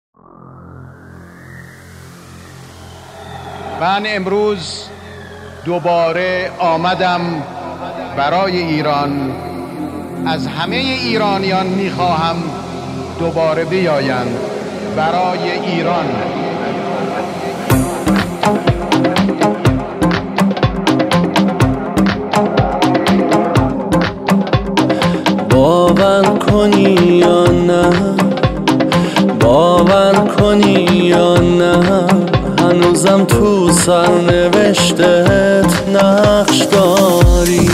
من امروز دوباره آمدم برای ایران. از همه ایرانیان میخواهم دوباره بیایند برای ایران. باور کنی یا نه، باور کنی یا نه، هنوزم تو سرنوشتت نقش داری.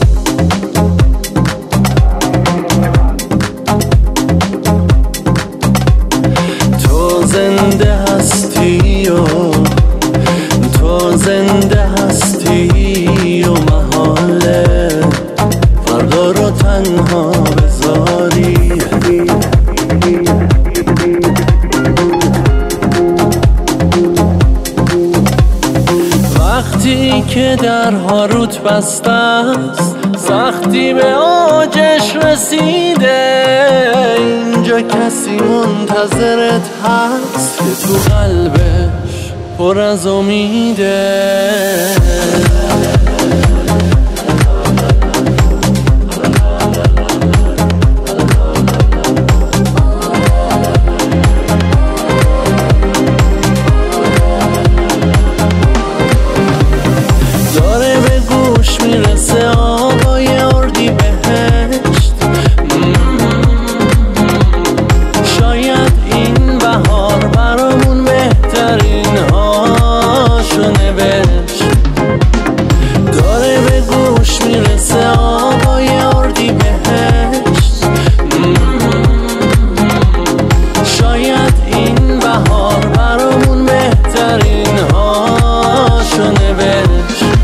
تو زنده هستی و تو زنده هستی و محاله فردا رو تنها بذاری. وقتی که درها روت بسته است، سختی به اوجش رسیده، اینجا کسی منتظرت هست که تو قلبش پر از امیده. میرسه آقای اردی بهشت، شاید این بهار برامون بهترین هاشو نوشت. داره به گوش میرسه آقای اردی بهشت، شاید این بهار برامون بهترین هاشو نوشت.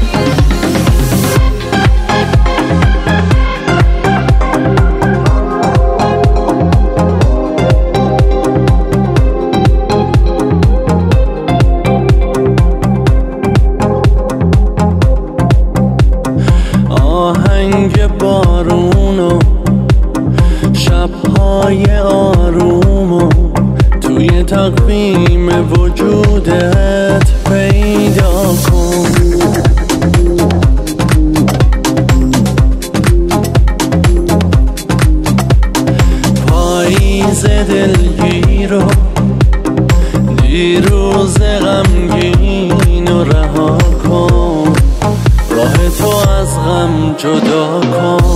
آهنگ بارون و شب‌های آروم و توی تقویم وجودت پیدا کن. پاییز دلگیر و دیروز غمگین و رها کن، راه تو از غم جدا کن.